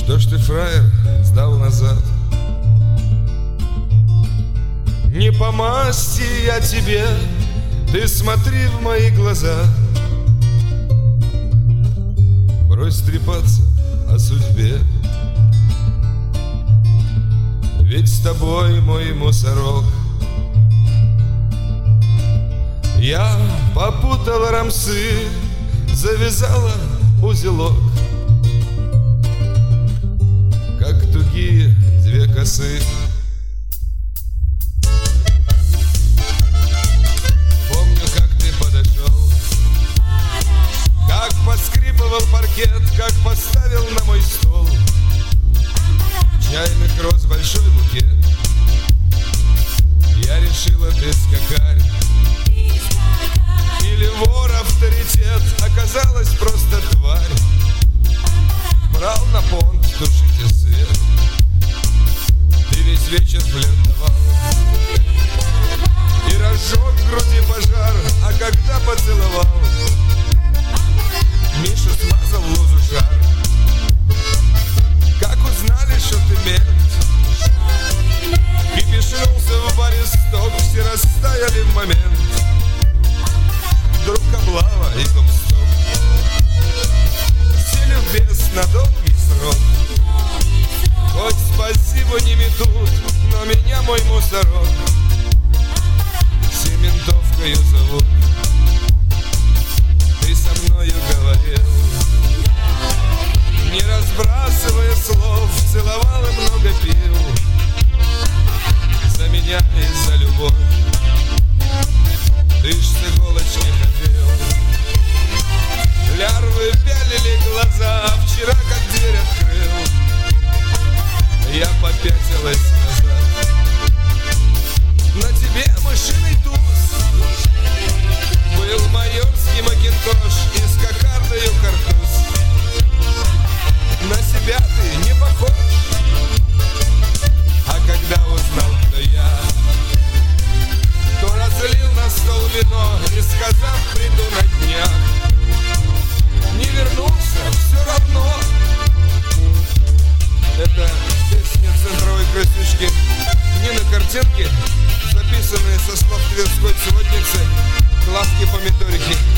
Что ж ты, фраер, сдал назад? Не по масти я тебе, ты смотри в мои глаза. Брось трепаться о судьбе, ведь с тобой мой мусорок. Я попутала рамсы, завязала узелок, как тугие две косы. Помню, как ты подошел, как поскрипывал паркет, как поставил на мой стол чайных роз большой букет. Я решила, ты скакарь или вор авторитет, оказалась просто тварь. Брал на понт, тушите свет, ты весь вечер флиртовал и разжег в груди пожар, а когда поцеловал, Миша смазал лозу жар. Как узнали, что ты мент, кипишнулся в баре сток, все растаяли в момент. Вдруг облава и гопстоп, сели в бес на долгий срок. Хоть спасибо не метут, но меня мой мусорок Сементовкою зовут. Ты со мною говорил, не разбрасывая слов, целовал и много пил за меня и за любовь. Ты ж с иголочки хотел, лярвы пялили глаза, а вчера как дверь открыл, я попятилась назад. На тебе мышиный туз, был майорский макинтош и с кокардою картуз. На себя ты не похож, а когда узнал, кто я, то разлил на стол вино и, сказав, приду на днях, не вернулся все равно. Это песня центровой красючки Нины Картинки, записанная со слов тверской сводницы Клавки Помидорихи.